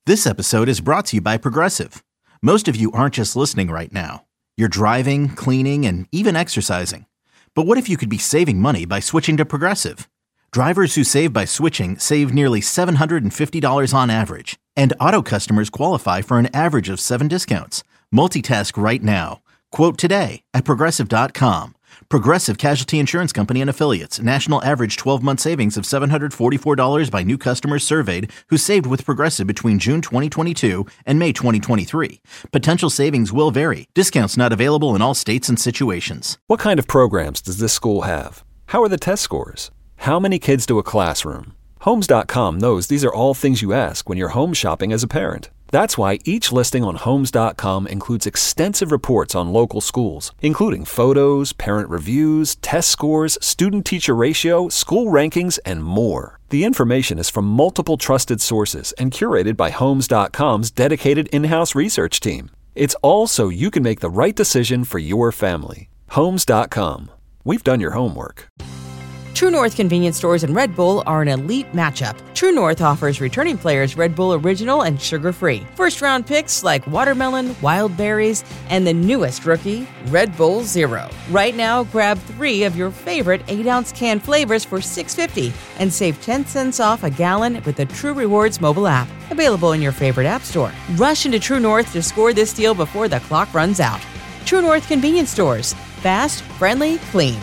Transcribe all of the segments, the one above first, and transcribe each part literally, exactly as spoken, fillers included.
This episode is brought to you by Progressive. Most of you aren't just listening right now. You're driving, cleaning, and even exercising. But what if you could be saving money by switching to Progressive? Drivers who save by switching save nearly seven hundred fifty dollars on average. And auto customers qualify for an average of seven discounts. Multitask right now. Quote today at Progressive dot com. Progressive Casualty Insurance Company and Affiliates. National average twelve-month savings of seven hundred forty-four dollars by new customers surveyed who saved with Progressive between June twenty twenty-two and May twenty twenty-three. Potential savings will vary. Discounts not available in all states and situations. What kind of programs does this school have? How are the test scores? How many kids do a classroom? Homes dot com knows these are all things you ask when you're home shopping as a parent. That's why each listing on Homes dot com includes extensive reports on local schools, including photos, parent reviews, test scores, student-teacher ratio, school rankings, and more. The information is from multiple trusted sources and curated by Homes dot com's dedicated in-house research team. It's all so you can make the right decision for your family. Homes dot com. We've done your homework. True North convenience stores and Red Bull are an elite matchup. True North offers returning players Red Bull Original and sugar-free. First-round picks like watermelon, wild berries, and the newest rookie, Red Bull Zero. Right now, grab three of your favorite eight-ounce can flavors for six dollars and fifty cents and save ten cents off a gallon with the True Rewards mobile app. Available in your favorite app store. Rush into True North to score this deal before the clock runs out. True North convenience stores. Fast, friendly, clean.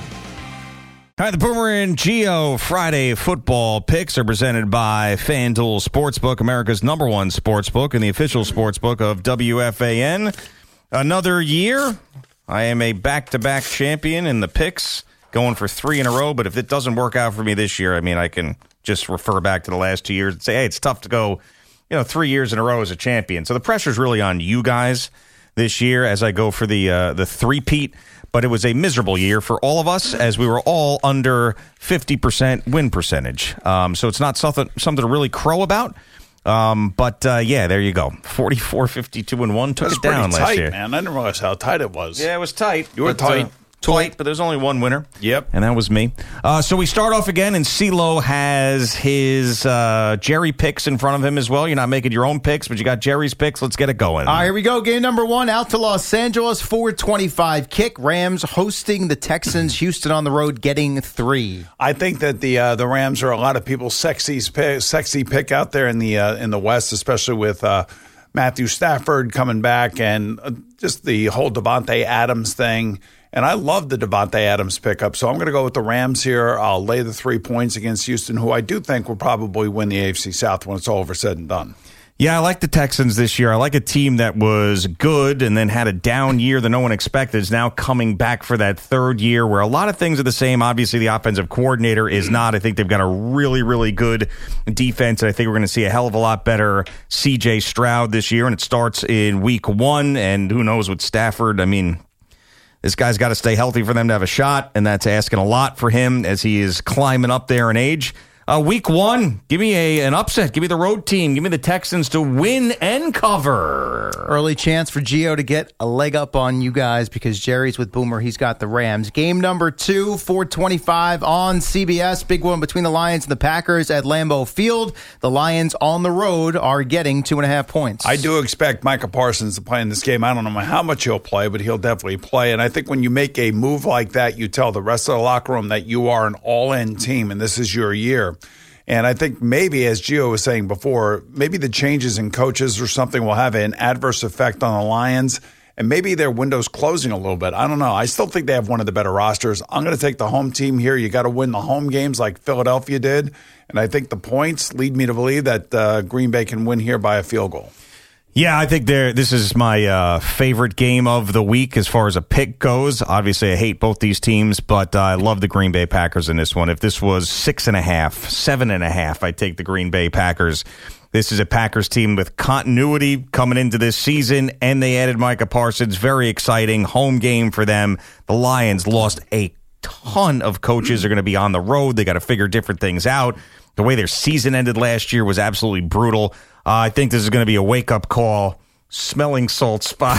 All right, the Boomer and Geo Friday football picks are presented by FanDuel Sportsbook, America's number one sportsbook and the official sportsbook of W F A N. Another year, I am a back-to-back champion in the picks, going for three in a row. But if it doesn't work out for me this year, I mean, I can just refer back to the last two years and say, hey, it's tough to go, you know, three years in a row as a champion. So the pressure's really on you guys this year as I go for the uh, the three-peat. But it was a miserable year for all of us as we were all under fifty percent win percentage. Um, so it's not something something to really crow about. Um, but, uh, yeah, there you go. forty-four, fifty-two, and one took That's it down tight, last year. Man. I didn't realize how tight it was. Yeah, it was tight. You were but, tight. Uh, Tight, but there's only one winner. Yep. And that was me. Uh, so we start off again, and CeeLo has his uh, Jerry picks in front of him as well. You're not making your own picks, but you got Jerry's picks. Let's get it going. All right, here we go. Game number one, out to Los Angeles, four twenty-five kick. Rams hosting the Texans. Houston on the road getting three. I think that the uh, the Rams are a lot of people's sexy, sexy pick out there in the uh, in the West, especially with uh, Matthew Stafford coming back and uh, just the whole Devontae Adams thing. And I love the Devontae Adams pickup, so I'm going to go with the Rams here. I'll lay the three points against Houston, who I do think will probably win the A F C South when it's all over said and done. Yeah, I like the Texans this year. I like a team that was good and then had a down year that no one expected is now coming back for that third year where a lot of things are the same. Obviously, the offensive coordinator is not. I think they've got a really, really good defense, and I think we're going to see a hell of a lot better C J Stroud this year, and it starts in week one, and who knows with Stafford. I mean, this guy's got to stay healthy for them to have a shot, and that's asking a lot for him as he is climbing up there in age. Uh, week one, give me a an upset. Give me the road team. Give me the Texans to win and cover. Early chance for Gio to get a leg up on you guys because Jerry's with Boomer. He's got the Rams. Game number two, four twenty-five on C B S. Big one between the Lions and the Packers at Lambeau Field. The Lions on the road are getting two and a half points. I do expect Micah Parsons to play in this game. I don't know how much he'll play, but he'll definitely play. And I think when you make a move like that, you tell the rest of the locker room that you are an all-in team and this is your year. And I think maybe, as Gio was saying before, maybe the changes in coaches or something will have an adverse effect on the Lions, and maybe their window's closing a little bit. I don't know. I still think they have one of the better rosters. I'm going to take the home team here. You got to win the home games like Philadelphia did, and I think the points lead me to believe that uh, Green Bay can win here by a field goal. Yeah, I think there. This is my uh, favorite game of the week as far as a pick goes. Obviously, I hate both these teams, but uh, I love the Green Bay Packers in this one. If this was six and a half, seven and a half, I'd take the Green Bay Packers. This is a Packers team with continuity coming into this season, and they added Micah Parsons. Very exciting home game for them. The Lions lost a ton of coaches. They're going to be on the road. They got to figure different things out. The way their season ended last year was absolutely brutal. Uh, I think this is going to be a wake-up call, smelling salt spot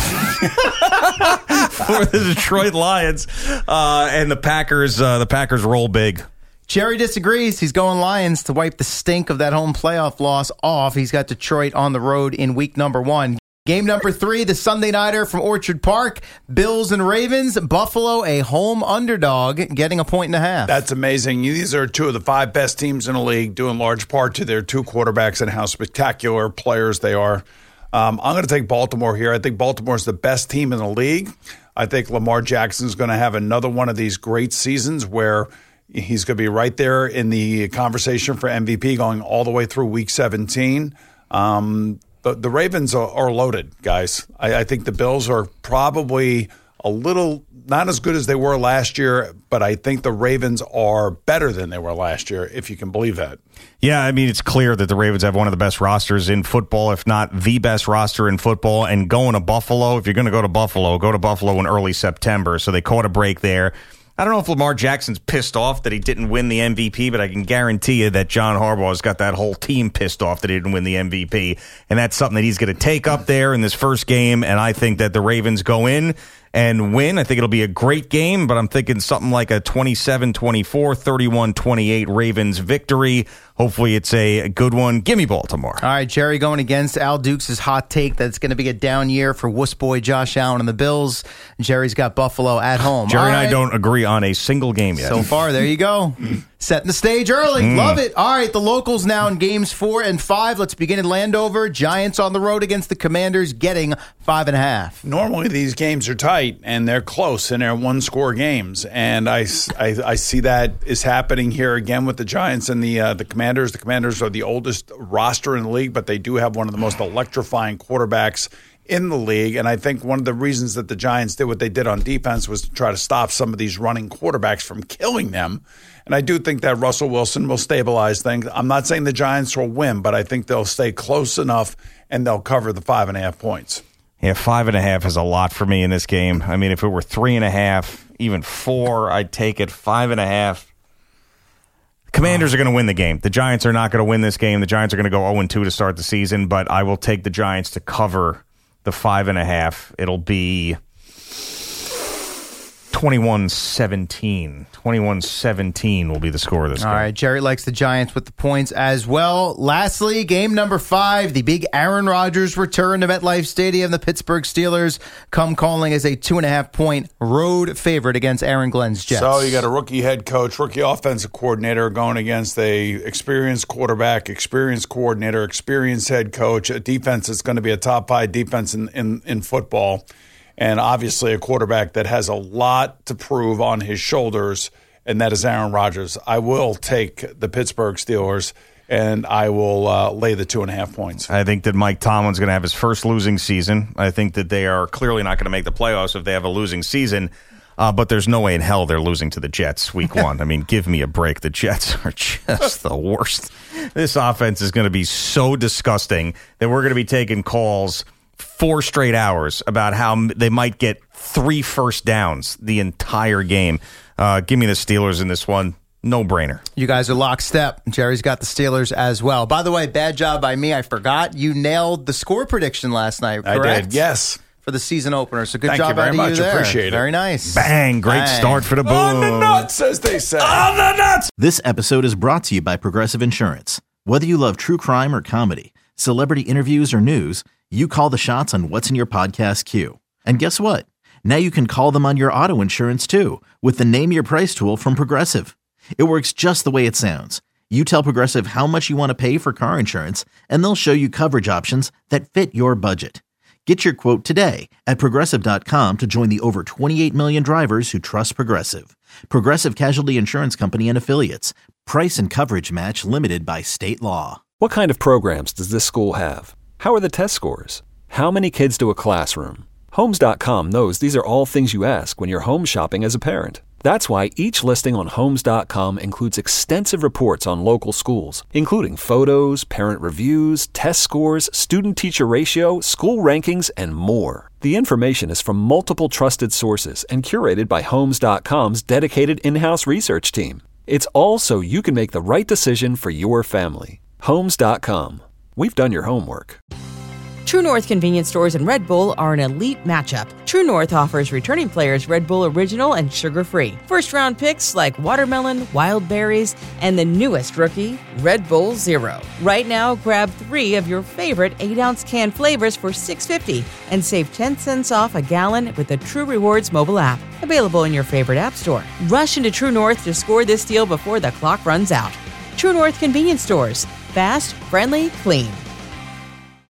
for the Detroit Lions. Uh, and the Packers uh, the Packers roll big. Jerry disagrees. He's going Lions to wipe the stink of that home playoff loss off. He's got Detroit on the road in week number one. Game number three, the Sunday nighter from Orchard Park, Bills and Ravens. Buffalo, a home underdog, getting a point and a half. That's amazing. These are two of the five best teams in the league, due in large part to their two quarterbacks and how spectacular players they are. Um, I'm going to take Baltimore here. I think Baltimore is the best team in the league. I think Lamar Jackson is going to have another one of these great seasons where he's going to be right there in the conversation for M V P going all the way through week seventeen. Um The, the Ravens are, are loaded, guys. I, I think the Bills are probably a little not as good as they were last year, but I think the Ravens are better than they were last year, if you can believe that. Yeah, I mean, it's clear that the Ravens have one of the best rosters in football, if not the best roster in football. And going to Buffalo, if you're going to go to Buffalo, go to Buffalo in early September. So they caught a break there. I don't know if Lamar Jackson's pissed off that he didn't win the M V P, but I can guarantee you that John Harbaugh's got that whole team pissed off that he didn't win the M V P. And that's something that he's going to take up there in this first game. And I think that the Ravens go in and win. I think it'll be a great game, but I'm thinking something like a twenty-seven twenty-four, thirty-one twenty-eight Ravens victory. Hopefully it's a good one. Give me Baltimore. All right, Jerry going against Al Dukes' hot take that it's going to be a down year for Wuss Boy Josh Allen and the Bills. Jerry's got Buffalo at home. Jerry All and right. I don't agree on a single game yet. So far, there you go. Setting the stage early. Mm. Love it. All right, the locals now in games four and five. Let's begin in Landover. Giants on the road against the Commanders, getting five and a half. Normally these games are tight and they're close and they're one-score games. And I, I, I see that is happening here again with the Giants and the uh, the Commanders. The Commanders are the oldest roster in the league, but they do have one of the most electrifying quarterbacks in the league. And I think one of the reasons that the Giants did what they did on defense was to try to stop some of these running quarterbacks from killing them. And I do think that Russell Wilson will stabilize things. I'm not saying the Giants will win, but I think they'll stay close enough and they'll cover the five and a half points. Yeah, five and a half is a lot for me in this game. I mean, if it were three and a half, even four, I'd take it. Five and a half. Commanders are going to win the game. The Giants are not going to win this game. The Giants are going to go oh and two to start the season, but I will take the Giants to cover the five and a half. It'll be twenty-one seventeen. twenty-one seventeen will be the score of this All game. All right, Jerry likes the Giants with the points as well. Lastly, game number five, the big Aaron Rodgers return to MetLife Stadium. The Pittsburgh Steelers come calling as a two and a half point road favorite against Aaron Glenn's Jets. So you got a rookie head coach, rookie offensive coordinator going against a experienced quarterback, experienced coordinator, experienced head coach, a defense that's going to be a top five defense in, in, in football. And obviously a quarterback that has a lot to prove on his shoulders, and that is Aaron Rodgers. I will take the Pittsburgh Steelers, and I will uh, lay the two and a half points. I think that Mike Tomlin's going to have his first losing season. I think that they are clearly not going to make the playoffs if they have a losing season, uh, but there's no way in hell they're losing to the Jets week one. I mean, give me a break. The Jets are just the worst. This offense is going to be so disgusting that we're going to be taking calls four straight hours about how they might get three first downs the entire game. Uh, give me the Steelers in this one. No brainer. You guys are lockstep. Jerry's got the Steelers as well. By the way, bad job by me. I forgot. You nailed the score prediction last night, correct? I did, yes. For the season opener. So good Thank job you very out of much. you there. Appreciate it. Very nice. Bang. Great Bang. start for the Boom. On the nuts, as they say. On the nuts. This episode is brought to you by Progressive Insurance. Whether you love true crime or comedy, celebrity interviews or news, you call the shots on what's in your podcast queue. And guess what? Now you can call them on your auto insurance too with the Name Your Price tool from Progressive. It works just the way it sounds. You tell Progressive how much you want to pay for car insurance, and they'll show you coverage options that fit your budget. Get your quote today at Progressive dot com to join the over twenty-eight million drivers who trust Progressive. Progressive Casualty Insurance Company and Affiliates. Price and coverage match limited by state law. What kind of programs does this school have? How are the test scores? How many kids do a classroom? Homes dot com knows these are all things you ask when you're home shopping as a parent. That's why each listing on Homes dot com includes extensive reports on local schools, including photos, parent reviews, test scores, student-teacher ratio, school rankings, and more. The information is from multiple trusted sources and curated by Homes dot com's dedicated in-house research team. It's all so you can make the right decision for your family. Homes dot com. We've done your homework. True North convenience stores and Red Bull are an elite matchup. True North offers returning players Red Bull Original and sugar-free. First-round picks like watermelon, wild berries, and the newest rookie, Red Bull Zero. Right now, grab three of your favorite eight ounce can flavors for six dollars and fifty cents and save ten cents off a gallon with the True Rewards mobile app. Available in your favorite app store. Rush into True North to score this deal before the clock runs out. True North convenience stores. Fast, friendly, clean.